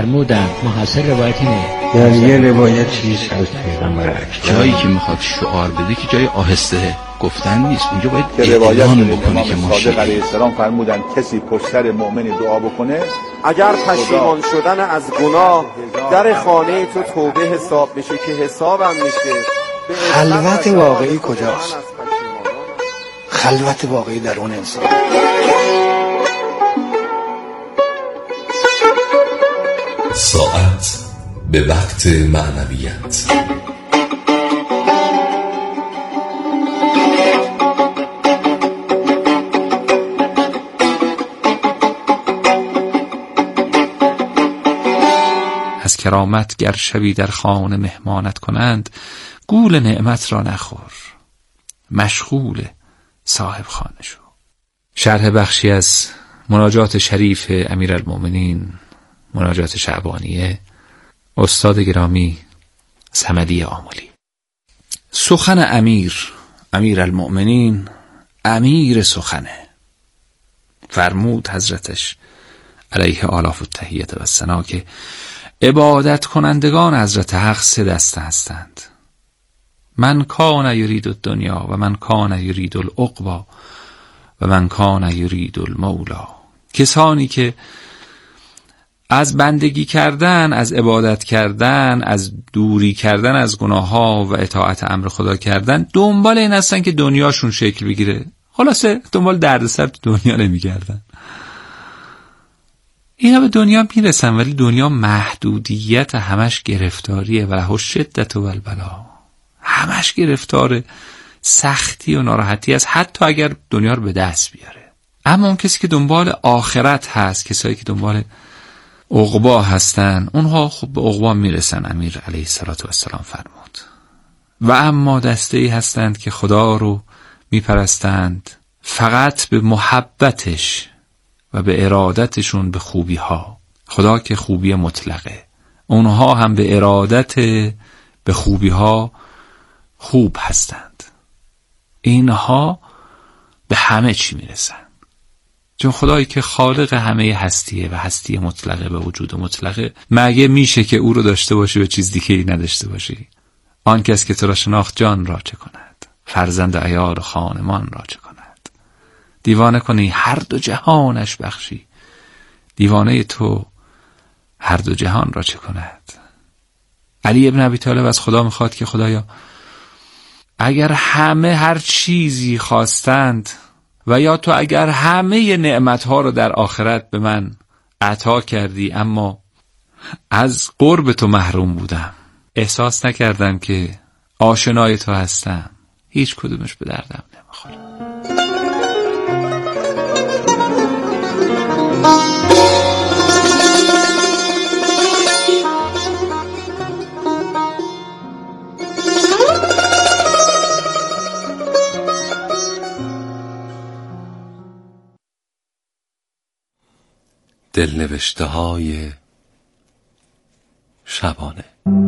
فرمودند محصل روایت اینه. در یه روایت چیز از پیغمبر اکرم جایی که میخواد شعار بده که جای آهسته گفتن نیست، اونجا باید اعلان بکنه که ما صادق علیه السلام فرمودن کسی پشت سر مؤمن دعا بکنه اگر پشیمان شدن از گناه در خانه تو توبه حساب میشه که حسابم میشه. خلوت واقعی کجاست؟ خلوت واقعی در اون انسان. ساعت به وقت معنویت. از کرامت گر شوی در خانه مهمانت کنند، گول نعمت را نخور، مشغول صاحب خانه شو. شرح بخشی از مناجات شریف امیرالمؤمنین، مناجات شعبانیه، استاد گرامی صمدی آملی. سخن امیرالمؤمنین امیر سخنه. فرمود حضرتش علیه آلاف التحیت و الثنا که عبادت کنندگان حضرت حق 3 دسته هستند: من کان یرید الدنیا و من کان یرید العقبی و من کان یرید المولا. کسانی که از بندگی کردن، از عبادت کردن، از دوری کردن از گناه ها و اطاعت امر خدا کردن، دنبال این هستن که دنیاشون شکل بگیره. خلاصه دنبال دردسر تو دنیا نمیگردن. اینا به دنیا میرسن ولی دنیا محدودیت همش گرفتاریه و له شدت و البلا. همش گرفتار سختی و ناراحتی است، حتی اگر دنیا رو به دست بیاره. اما اون کسی که دنبال آخرت هست، کسایی که دنبال عقبا هستن، اونها خب به عقبا میرسن. امیر علیه السلام فرمود. و اما دسته‌ای هستند که خدا رو میپرستند فقط به محبتش و به ارادتشون به خوبی ها. خدا که خوبی مطلقه، اونها هم به ارادت به خوبی ها خوب هستند. اینها به همه چی میرسن، چون خدایی که خالق همه هستیه و هستی مطلقه به وجود مطلقه، مگه میشه که او رو داشته باشی و چیز دیگه ای نداشته باشی؟ آن کس که تو را شناخت جان را چه کند، فرزند عیار خانمان را چه کند. دیوانه کنی هر 2 جهانش بخشی، دیوانه تو هر 2 جهان را چه کند. علی ابن ابی طالب از خدا میخواد که خدایا اگر همه هر چیزی خواستند و یا تو اگر همه نعمتها رو در آخرت به من عطا کردی اما از قرب تو محروم بودم، احساس نکردم که آشنای تو هستم، هیچ کدومش به دردم نمیخوره. دلنوشته های شبانه.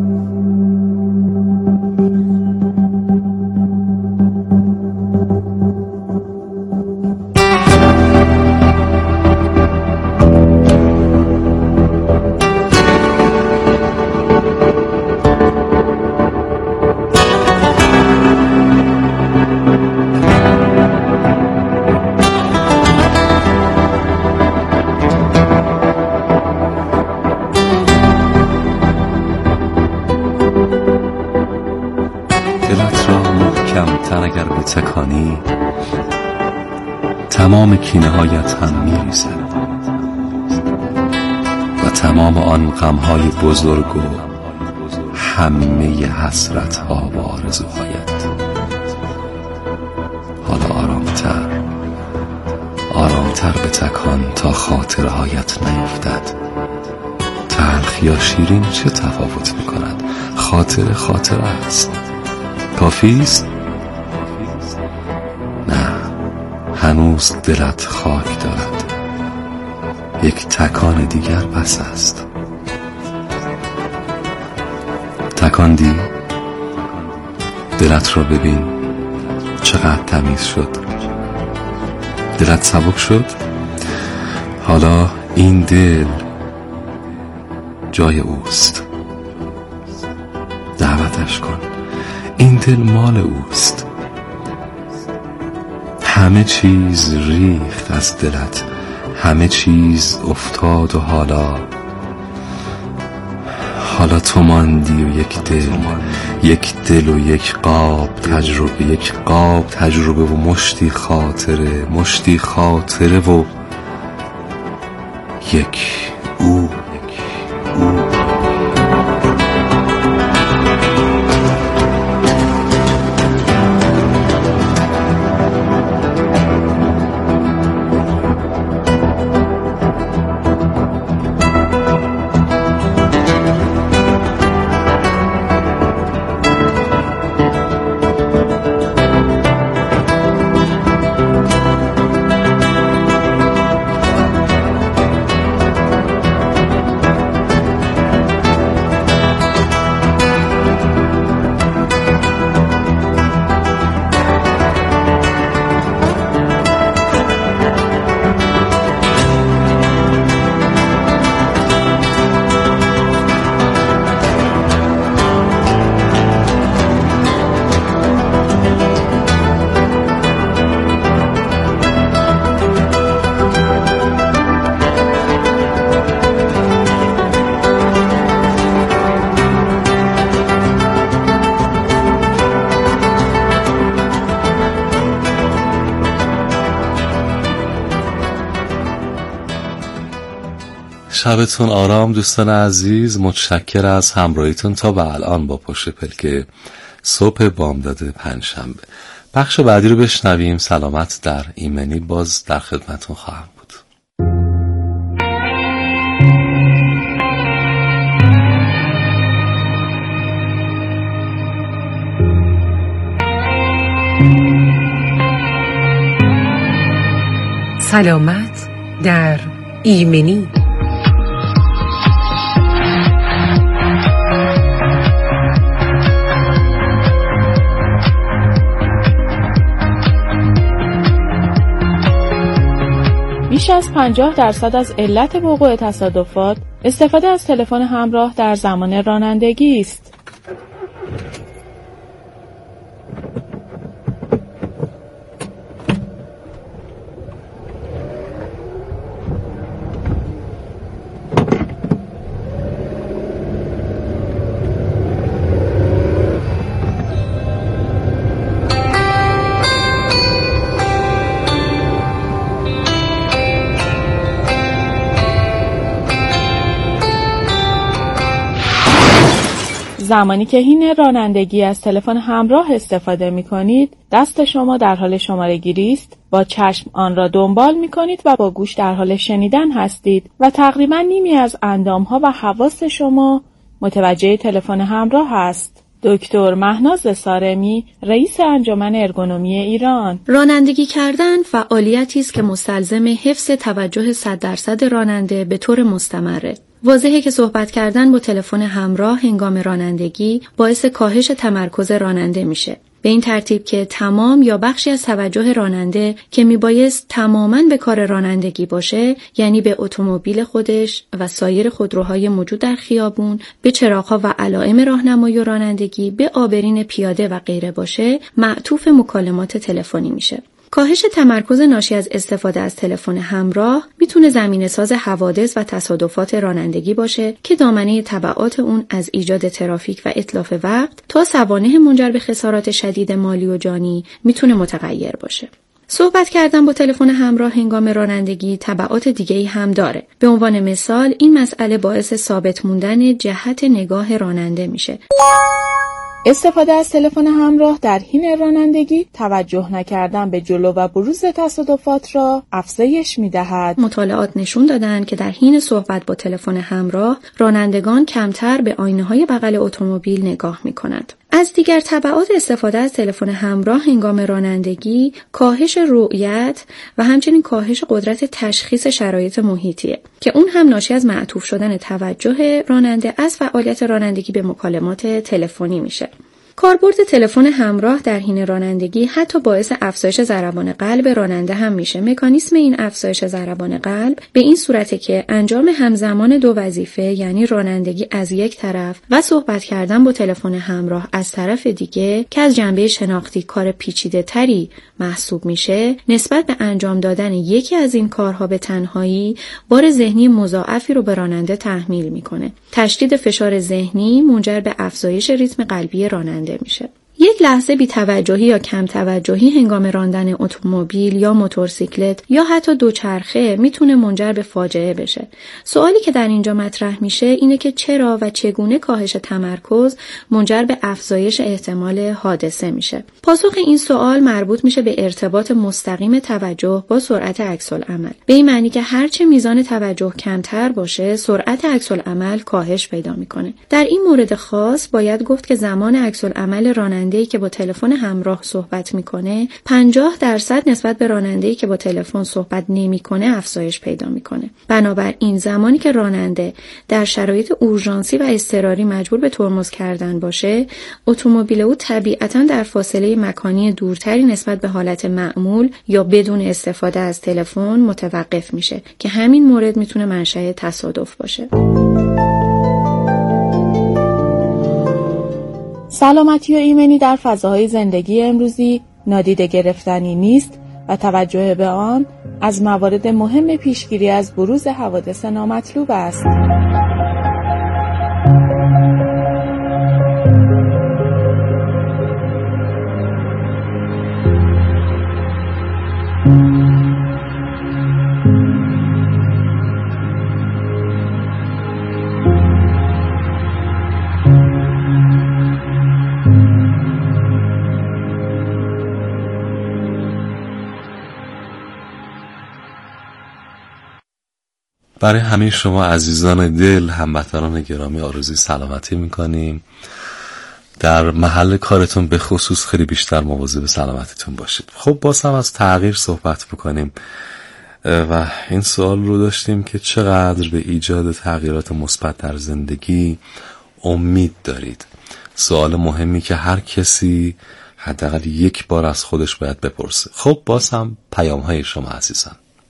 تن اگر به تکانی، تمام کینه هایت هم میریزد و تمام آن غمهای بزرگ و همه حسرت ها و آرزوهایت. حالا آرامتر به تکان تا خاطره هایت نیفتد. تلخ یا شیرین چه تفاوت میکند؟ خاطره است. کافی است؟ نه، هنوز دلت خاک دارد. یک تکان دیگر بس است. تکاندی؟ دلت را ببین چقدر تمیز شد. دلت سبک شد. حالا این دل جای اوست. دعوتش کن، این دل مال اوست. همه چیز ریخت از دلت، همه چیز افتاد و حالا تو ماندی و یک دل و یک قاب تجربه و مشتی خاطره و یک او. شبتون آرام دوستان عزیز، متشکر از همراهیتون تا به الان با پشت پلک صبح بامداد پنجشنبه. بخش بعدی رو بشنویم. سلامت در ایمنی باز در خدمتون خواهم بود. سلامت در ایمنی. بیش از 50% از علت وقوع تصادفات استفاده از تلفن همراه در زمان رانندگی است. زمانی که حین رانندگی از تلفن همراه استفاده می کنید، دست شما در حال شماره گیری است، با چشم آن را دنبال می کنید و با گوش در حال شنیدن هستید و تقریبا نیمی از اندامها و حواس شما متوجه تلفن همراه است. دکتر مهناز سارمی، رئیس انجمن ارگونومی ایران. رانندگی کردن فعالیتی است که مستلزم حفظ توجه 100% راننده به طور مستمره. واضحه که صحبت کردن با تلفن همراه هنگام رانندگی باعث کاهش تمرکز راننده میشه. به این ترتیب که تمام یا بخشی از توجه راننده که میبایست تماماً به کار رانندگی باشه، یعنی به اتومبیل خودش و سایر خودروهای موجود در خیابون، به چراغ‌ها و علائم راهنمایی و رانندگی، به آبرین پیاده و غیره باشه، معطوف مکالمات تلفنی میشه. کاهش تمرکز ناشی از استفاده از تلفن همراه میتونه زمینه‌ساز حوادث و تصادفات رانندگی باشه که دامنه تبعات اون از ایجاد ترافیک و اتلاف وقت تا سوانح منجر به خسارات شدید مالی و جانی میتونه متغیر باشه. صحبت کردن با تلفن همراه هنگام رانندگی تبعات دیگه‌ای هم داره. به عنوان مثال این مسئله باعث ثابت موندن جهت نگاه راننده میشه. استفاده از تلفن همراه در حین رانندگی توجه نکردن به جلو و بروز تصادفات را افزایش می‌دهد. مطالعات نشون دادن که در حین صحبت با تلفن همراه رانندگان کمتر به آینه‌های بغل اتومبیل نگاه می‌کنند. از دیگر تبعات استفاده از تلفن همراه هنگام رانندگی کاهش رؤیت و همچنین کاهش قدرت تشخیص شرایط محیطیه که اون هم ناشی از معطوف شدن توجه راننده از فعالیت رانندگی به مکالمات تلفنی میشه. کاربرد تلفن همراه در حین رانندگی حتی باعث افزایش ضربان قلب راننده هم میشه. مکانیسم این افزایش ضربان قلب به این صورته که انجام همزمان دو وظیفه، یعنی رانندگی از یک طرف و صحبت کردن با تلفن همراه از طرف دیگه که از جنبه شناختی کار پیچیده تری محسوب میشه، نسبت به انجام دادن یکی از این کارها به تنهایی بار ذهنی مضاعفی رو به راننده تحمیل میکنه. تشدید فشار ذهنی منجر به افزایش ریتم قلبی راننده میشه. یک لحظه بی‌توجهی یا کم توجهی هنگام راندن اتومبیل یا موتورسیکلت یا حتی دوچرخه میتونه منجر به فاجعه بشه. سوالی که در اینجا مطرح میشه اینه که چرا و چگونه کاهش تمرکز منجر به افزایش احتمال حادثه میشه. پاسخ این سوال مربوط میشه به ارتباط مستقیم توجه با سرعت عکس‌العمل. به این معنی که هرچه میزان توجه کمتر باشه، سرعت عکس‌العمل کاهش پیدا میکنه. در این مورد خاص باید گفت که زمان عکس‌العمل راننده‌ای که با تلفن همراه صحبت میکنه 50% نسبت به راننده‌ای که با تلفن صحبت نمیکنه افزایش پیدا میکنه. بنابراین زمانی که راننده در شرایط اورژانسی و اضطراری مجبور به ترمز کردن باشه، اتومبیل او طبیعتاً در فاصله مکانی دورتری نسبت به حالت معمول یا بدون استفاده از تلفن متوقف میشه که همین مورد میتونه منشأ تصادف باشه. سلامتی و ایمنی در فضاهای زندگی امروزی نادیده گرفتنی نیست و توجه به آن از موارد مهم پیشگیری از بروز حوادث نامطلوب است. برای همه شما عزیزان دل، هموطنان گرامی آرزوی سلامتی میکنیم. در محل کارتون به خصوص خیلی بیشتر مواظب سلامتیتون باشید. خب باز هم از تغییر صحبت بکنیم و این سوال رو داشتیم که چقدر به ایجاد تغییرات مثبت در زندگی امید دارید. سوال مهمی که هر کسی حداقل یک بار از خودش باید بپرسه. خب باز هم پیام های شما عزیزان.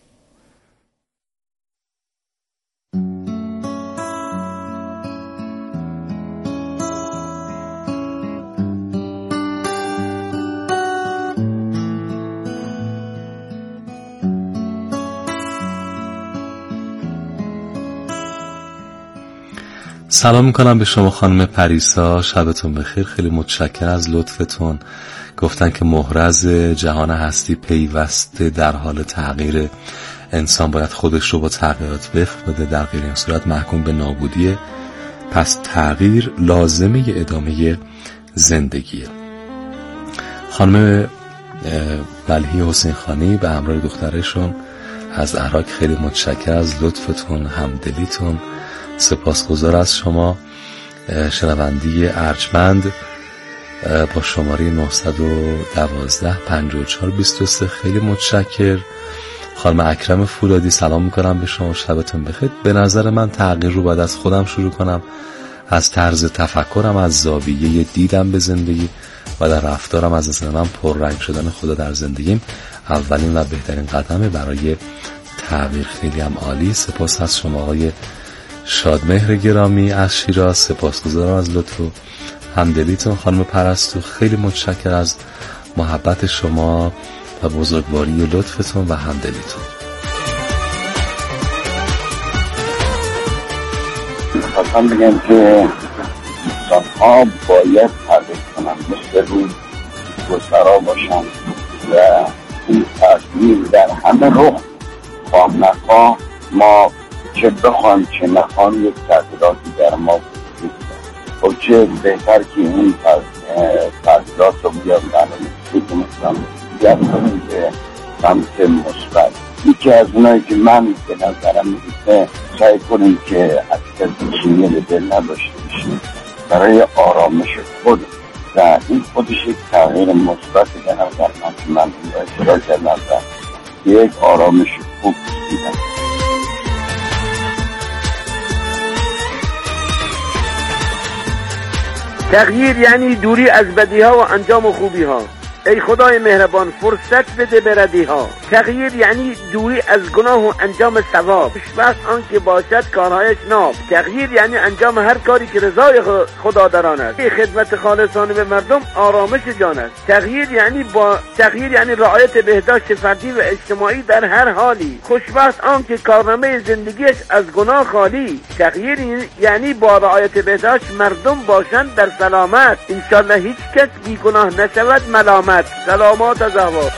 سلام میکنم به شما خانم پریسا، شبتون بخیر. خیلی متشکرم از لطفتون. گفتن که محرز جهان هستی پیوسته در حال تغییر، انسان باید خودش رو با تغییرات وفق بده، در غیر این صورت محکوم به نابودیه. پس تغییر لازمه ادامه زندگیه. خانم ملحی حسین خانی به همراه دخترشون از عراق خیلی متشکرم از لطفتون، همدلیتون. سپاسگزار از شما. شنوندی ارجمند با شماره 912 54 23 خیلی متشکر. خانم اکرم فولادی سلام میکنم به شما، شبتون بخیر. به نظر من تغییر رو باید از خودم شروع کنم، از طرز تفکرم، از زاویه دیدم به زندگی و در رفتارم. از نظر من پررنگ شدن خدا در زندگیم اولین و بهترین قدمه برای تغییر. خیلی هم عالی. سپاس از شما آقای شادمهر گرامی از شیراز، سپاسگزارم از لطف و همدلیتون. خانم پرستو خیلی متشکر از محبت شما و بزرگواری و لطفتون و همدلیتون. خواستم بگم که انسان ها باید تغییر کنن، مثل روز گذرا باشن و این تغییر در همه رخ خواه نخواه ما چه بخوان چه نخوان یک تغییراتی در ما وجود داره. خب چه بهتر که این تغییرات رو بیاد برنامه کنیم به سمت مثبت. یکی از اونایی که من به نظرم میرسه سعی کنیم که از کسی کینه به دل نداشته باشیم برای آرامش خود و این خودش یک تغییر مثبت به نظر من که من این را اجرا کردم و یک آرامش خوب دیدم. تغییر یعنی دوری از بدیها و انجام خوبیها. ای خدای مهربان فرصت بده به ردیها. تغییر یعنی دوری از گناه و انجام ثواب. خوشبخت آن که باشد کارهایش ناب. تغییر یعنی انجام هر کاری که رضای خدا در آن است. خدمت خالصانه به مردم آرامش جان است. تغییر یعنی رعایت بهداشت فردی و اجتماعی در هر حالی. خوشبخت آن که کارنامه زندگیش از گناه خالی. تغییر یعنی با رعایت بهداشت مردم باشند در سلامت. انشالله هیچ کس بی گناه نشود ملامت. سلامات از احوال.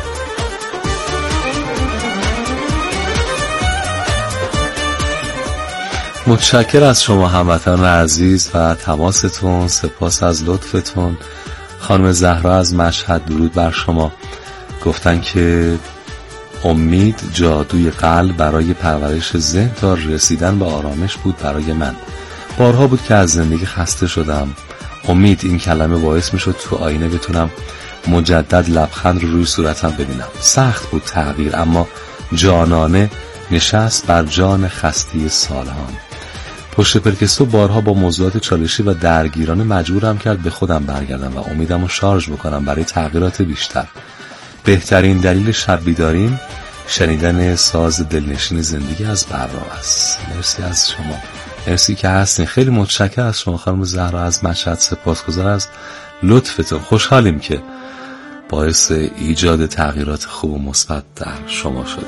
متشکر از شما هموطنان عزیز و تماستون. سپاس از لطفتون. خانم زهرا از مشهد درود بر شما. گفتن که امید جادوی قلب برای پرورش ذهن تا رسیدن به آرامش بود برای من. بارها بود که از زندگی خسته شدم. امید این کلمه باعث می شد تو آینه بتونم مجدد لبخند رو روی صورتم ببینم. سخت بود تغییر، اما جانانه نشست بر جان خسته سالهام. پشت پرکستو بارها با موضوعات چالشی و درگیرانه مجبورم کرد به خودم برگردم و امیدم رو شارژ بکنم برای تغییرات بیشتر. بهترین دلیل شب بیداریم شنیدن ساز دلنشین زندگی از برنامه است. مرسی از شما، مرسی که هستین. خیلی متشکرم از شما خانم زهرا از مشهد. سپاسگزار از لطفتون. خوشحالیم که باعث ایجاد تغییرات خوب و مثبت در شما شده.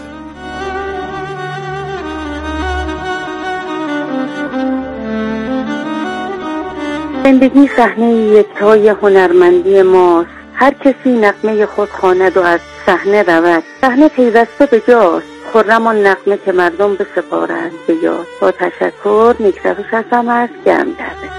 زندگی صحنه یکتای هنرمندی ماست. هر کسی نغمه خود خواند و از صحنه رود. صحنه پیوسته به جاست. خرم آن نغمه که مردم بسپارند به یاد. با تشکر نیکروش هستم از گرم‌دربه.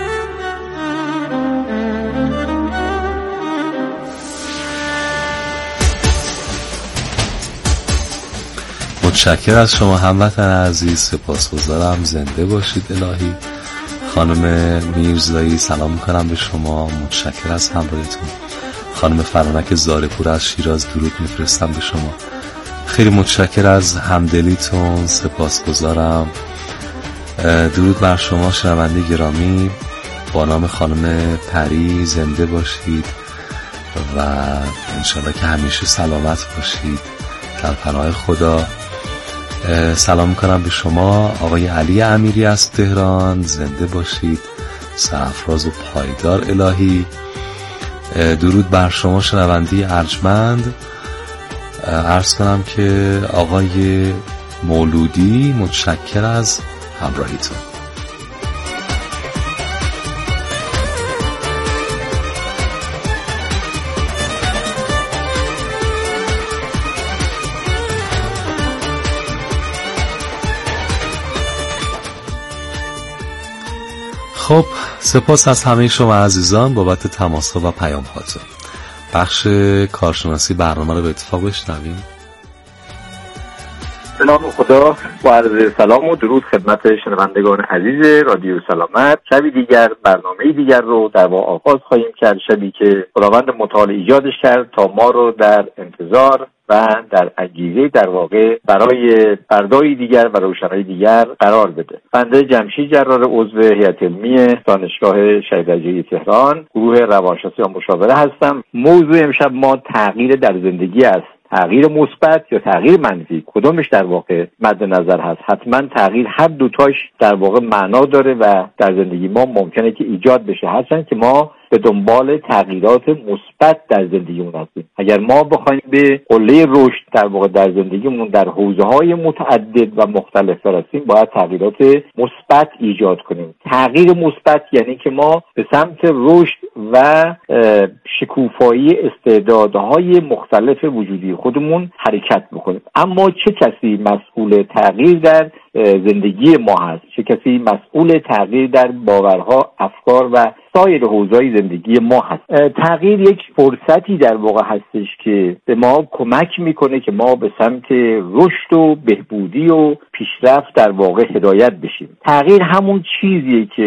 متشکر از شما هموطن عزیز. سپاسگزارم. زنده باشید الهی. خانم میرزایی سلام میکنم به شما. متشکر از همراهیتون. خانم فرانک زارپور از شیراز درود میفرستم به شما. خیلی متشکر از همدلیتون. سپاسگزارم. درود بر شما شنونده گرامی. با نام خانم پری زنده باشید و انشالله که همیشه سلامت باشید در پناه خدا. سلام میکنم به شما آقای علی امیری از تهران. زنده باشید. سرفراز و پایدار الهی. درود بر شما شنونده ارجمند. عرض کنم که آقای مولودی متشکر از همراهیتون. خب سپاس از همه شما عزیزان بابت تماس‌ها و پیام‌هاتون. بخش کارشناسی برنامه رو به اتفاق بشنویم. سلام خدا و عرض سلام و درود خدمت شنوندگان عزیز رادیو سلامت. شبی دیگر برنامه دیگر رو در واقع آغاز خواهیم کرد. شبی که خداوند متعال ایجادش کرد تا ما رو در انتظار و در انگیزه در واقع برای فردای دیگر و روشنایی دیگر قرار بده. بنده جمشید جرار عضو هیئت علمی دانشگاه شهید رجایی تهران گروه روانشناسی و مشاوره هستم. موضوع امشب ما تغییر در زندگی است. تغییر مثبت یا تغییر منفی، کدومش در واقع مد نظر هست؟ حتما تغییر هر دوتاش در واقع معنا داره و در زندگی ما ممکنه که ایجاد بشه، هرچند که ما به دنبال تغییرات مثبت در زندگیمون هستیم. اگر ما بخوایم به قله رشد در واقع در زندگیمون در حوزه‌های متعدد و مختلف برسیم، باید تغییرات مثبت ایجاد کنیم. تغییر مثبت یعنی که ما به سمت رشد و شکوفایی استعدادهای مختلف وجودی خودمون حرکت بکنیم. اما چه کسی مسئول تغییر در زندگی ما هست؟ چه کسی مسئول تغییر در باورها، افکار و سایر حوزه‌های زندگی ما هست؟ تغییر یک فرصتی در واقع هستش که به ما کمک میکنه که ما به سمت رشد و بهبودی و پیشرفت در واقع هدایت بشیم. تغییر همون چیزیه که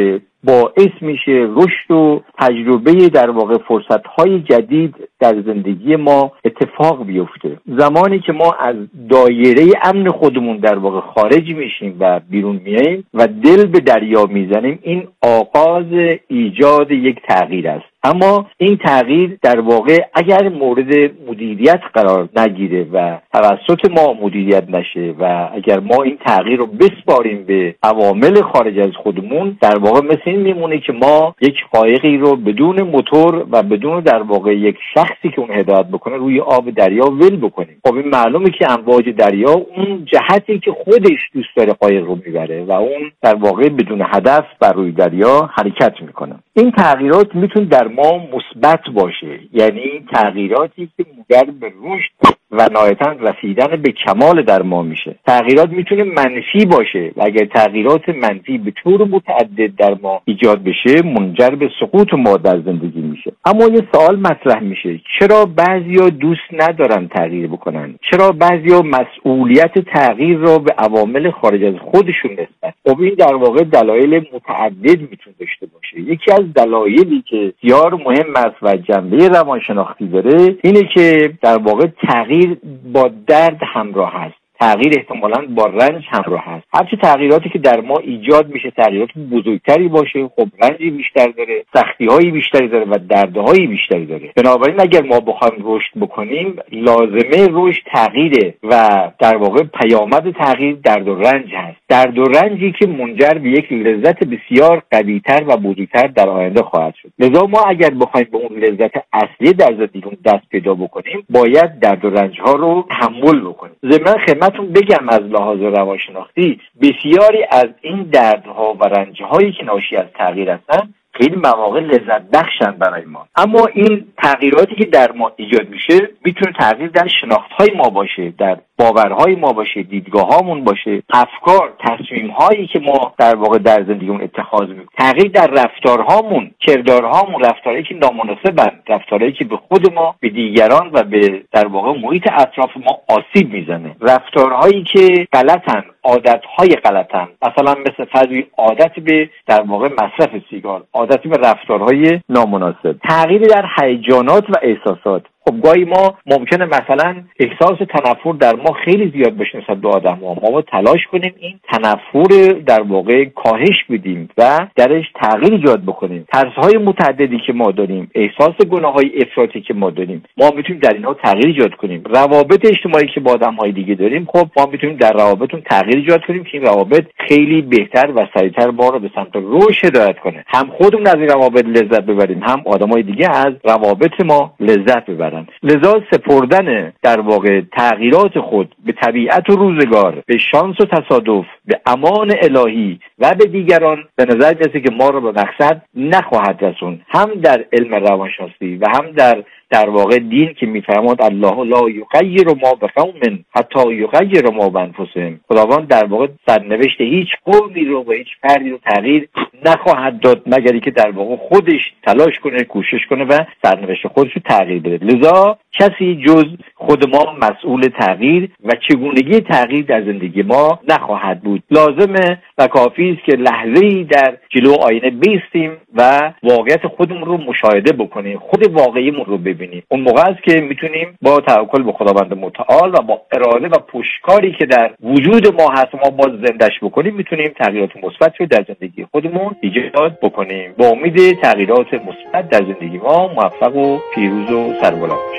باعث میشه رشد و تجربه در واقع فرصت‌های جدید در زندگی ما اتفاق بیفته. زمانی که ما از دایره امن خودمون در واقع خارج میشیم و بیرون میاییم و دل به دریا میزنیم، این آغاز ایجاد یک تغییر است. اما این تغییر در واقع اگر مورد مدیریت قرار نگیره و توسط ما مدیریت نشه و اگر ما این تغییر رو بسپاریم به عوامل خارج از خودمون، در واقع مثل این میمونه که ما یک قایقی رو بدون موتور و بدون در واقع یک شخصی که اون هدایت بکنه روی آب دریا ول بکنیم. خب این معلومه که امواج دریا اون جهتی که خودش دوست داره قایق رو میبره و اون در واقع بدون هدف بر روی دریا حرکت میکنه. این تغییرات میتونه در ما مثبت باشه، یعنی تغییراتی که منجر به رشد و نهایتاً رسیدن به کمال در ما میشه. تغییرات میتونه منفی باشه و اگر تغییرات منفی به طور متعدد در ما ایجاد بشه منجر به سقوط ما در زندگی میشه. اما یه سوال مطرح میشه، چرا بعضیا دوست ندارن تغییر بکنن؟ چرا بعضیا مسئولیت تغییر را به عوامل خارج از خودشون نسبت؟ خب این در واقع دلایل متعدد میتونه داشته باشه. یکی از دلایلی که بسیار مهم است و جنبه روانشناختی داره اینه که در واقع تغییر با درد همراه است. تغییر احتمالاً با رنج همراه هست. هرچی تغییراتی که در ما ایجاد میشه تغییرات بزرگتری باشه، خب رنجی بیشتر داره، سختی‌های بیشتری داره و دردهای بیشتری داره. بنابراین اگر ما بخوایم رشد بکنیم لازمه رشد تغییره و در واقع پیامد تغییر درد و رنج هست. درد و رنجی که منجر به یک لذت بسیار قوی‌تر و بزرگتر در آینده خواهد شد. لذا ما اگر بخوایم به اون لذت اصلی در زندگیمون دست پیدا بکنیم باید درد و رنج‌ها رو تحمل بکنیم. ضمن بگم از لحاظ روانشناختی بسیاری از این دردها و رنجهایی که ناشی از تغییر هستن خیلی مواقع لذت بخشن برای ما. اما این تغییراتی که در ما ایجاد میشه میتونه تغییر در شناخت‌های ما باشه، در باورهای ما باشه، دیدگاه‌هامون باشه، افکار، تصمیم‌هایی که ما در واقع در زندگیمون اتخاذ می‌کنیم، تغییر در رفتارهامون، کردارهامون، رفتارهایی که نامناسبن، رفتارهایی که به خود ما، به دیگران و به در واقع محیط اطراف ما آسیب میزنه، رفتارهایی که غلطن، عادت‌های غلطن، مثلا مثل فرض عادت به در واقع مصرف سیگار، عادت به رفتارهای نامناسب، تغییر در هیجانات و احساسات. خب گاهی ما ممکنه مثلا احساس تنفر در ما خیلی زیاد بشه نسبت به آدم‌ها، ما تلاش کنیم این تنفر در واقع کاهش بدیم و درش تغییر ایجاد بکنیم. ترس‌های متعددی که ما داریم، احساس گناه‌های افراطی که ما داریم، ما میتونیم در اینها تغییر ایجاد کنیم. روابط اجتماعی که با آدم‌های دیگه داریم، خب ما میتونیم در روابطمون تغییر ایجاد کنیم که این روابط خیلی بهتر و سریعتر ما رو به سمت رشد هدایت کنه. هم خودمون از این روابط لذت ببریم، هم آدم‌های دیگه از روابط ما لذت ببرن. لذا سپردن در واقع تغییرات خود به طبیعت و روزگار، به شانس و تصادف، به امان الهی و به دیگران به نظر میاد که ما رو به مقصد نخواهد رسوند. هم در علم روانشناسی و هم در واقع دین که میفرماد الله لا یغیر ما بقوم حتی یغیر ما بانفسهم، خداوند در واقع سرنوشت هیچ قومی رو و هیچ فردی رو تغییر نخواهد داد مگر که در واقع خودش تلاش کنه، کوشش کنه و سرنوشت خودش رو تغییر بده. لذا کسی جز خود ما مسئول تغییر و چگونگی تغییر در زندگی ما نخواهد بود. لازمه و کافی است که لحظه‌ای در جلو آینه بیستیم و واقعیت خودمون رو مشاهده بکنیم، خود واقعیمون رو ببینیم. اون موقع است که میتونیم با توکل به خداوند متعال و با اراده و پشتکاری که در وجود ما هست ما باز زنده‌اش بکنیم میتونیم تغییرات مثبت رو در زندگی خودمون ایجاد بکنیم. با امید تغییرات مثبت در زندگی ما موفق و پیروز و سربلند باشیم.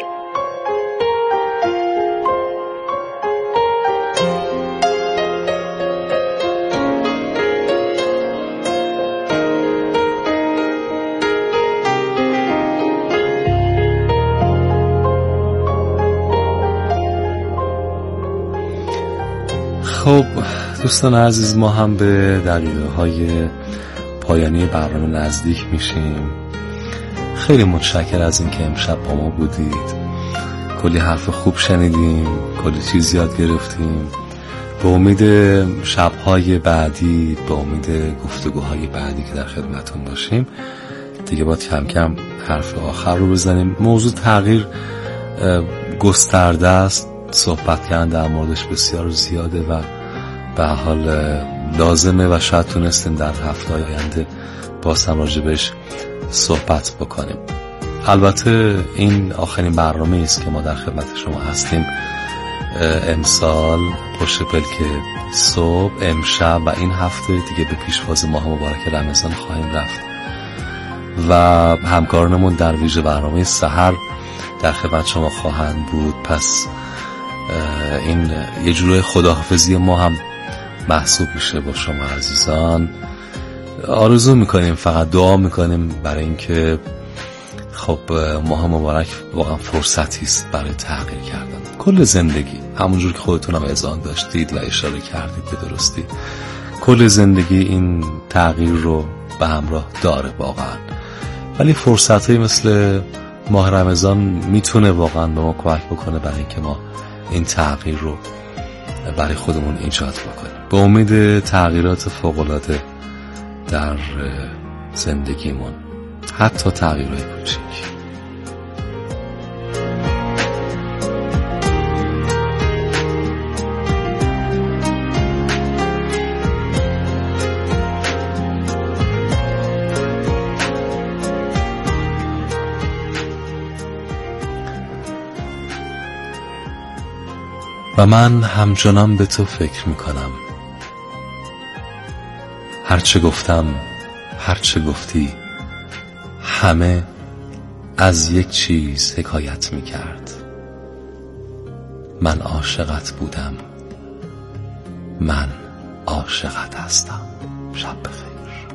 خب دوستان عزیز، ما هم به دقیقه‌های پایانی برنامه نزدیک میشیم. خیلی متشکر از اینکه امشب با ما بودید. کلی حرف خوب شنیدیم، کلی چیز یاد گرفتیم. به امید شب‌های بعدی، به امید گفتگوهای بعدی که در خدمتون باشیم. دیگه باید کم کم حرف آخر رو بزنیم. موضوع تغییر گسترده است، صحبت کردن در موردش بسیار زیاده و به حال لازمه و شاید تونستیم در هفته‌های آینده باز هم راجبش صحبت بکنیم. البته این آخرین برنامه است که ما در خدمت شما هستیم امسال پشت پلک صبح، امشب و این هفته دیگه به پیشواز ماه مبارک رمضان خواهیم رفت و همکارانمون در ویژه برنامه سحر در خدمت شما خواهند بود. پس این یه جوره خداحافظی ما هم محسوب میشه با شما عزیزان. آرزو میکنیم، فقط دعا میکنیم برای اینکه خب ماه مبارک واقعا فرصتی است برای تغییر کردن کل زندگی، همونجور که خودتون هم اذعان داشتید و اشاره کردید به درستی. کل زندگی این تغییر رو به همراه داره واقعا، ولی فرصتایی مثل ماه رمضان میتونه واقعا به ما کمک بکنه برای اینکه ما این تغییر رو برای خودمون ایجاد بکنیم. به امید تغییرات فوق‌العاده در زندگیمون، حتی تغییرهای کوچیک. و من همچنان به تو فکر میکنم، هرچه گفتم، هرچه گفتی، همه از یک چیز حکایت میکرد. من عاشقت بودم، من عاشقت هستم. شب بخیر.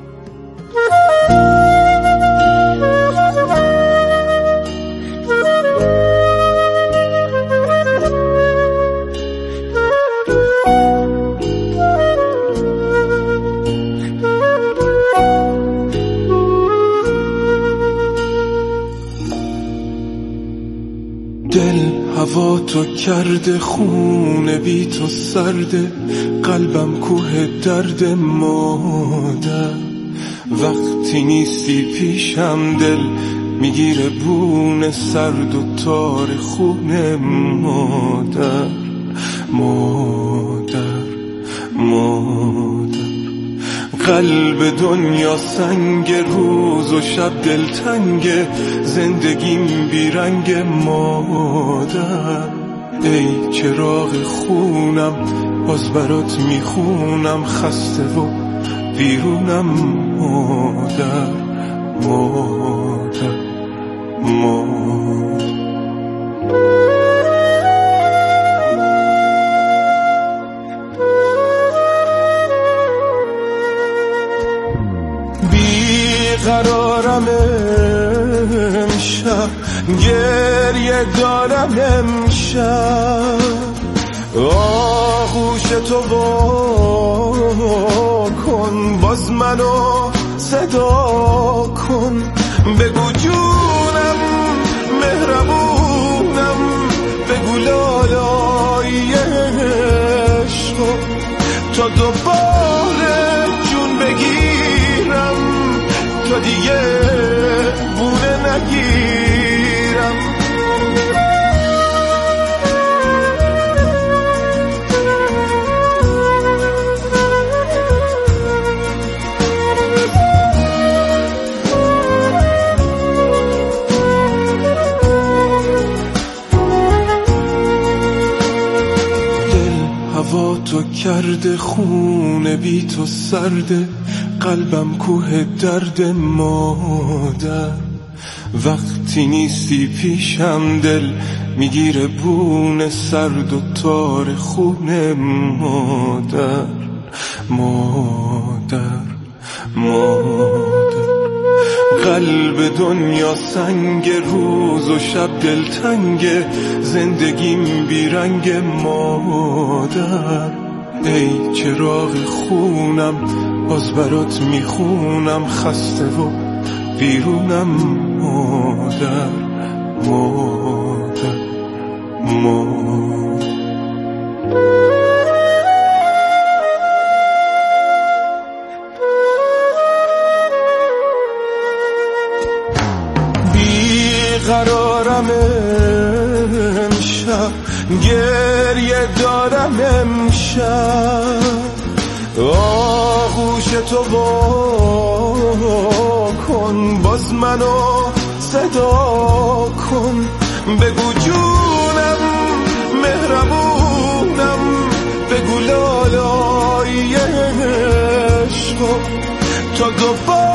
هوا تو کرده، خونه بی تو سرده، قلبم کوه درد مادر. وقتی نیستی پیشم دل میگیره بون سرد و تار خونه مادر. مادر مادر، قلب دنیا سنگ، روز و شب دلتنگ، زندگیم بیرنگ مادر. ای چراغ خونم، باز برات میخونم، خسته و بیرونم مادر. مادر مادر. قرارم امشب، گریه دارم امشب، آغوش تو وا کن، باز منو صدا کن، بگو جونم مهربونم، بگو لالای عشق، تا دوباره جون بگیرم، تا دیگه بونه نگیرم. دل هوا تو کرده، خونه بی تو سرده، قلبم کوه درد مادر. وقتی نیستی پیشم دل میگیره بون سرد و تار خونه مادر. مادر مادر، قلب دنیا سنگ، روز و شب دلتنگ، زندگیم بیرنگ مادر. ای چراغ خونم، باز برات میخونم، خسته و بیرونم مادر. مادر مادر. بیقرارم امشب، گریه دارم امشب، آغوش تو وا کن، باز منو صدا کن. بگو جونم مهربونم، بگو لالای عشق تا دوباره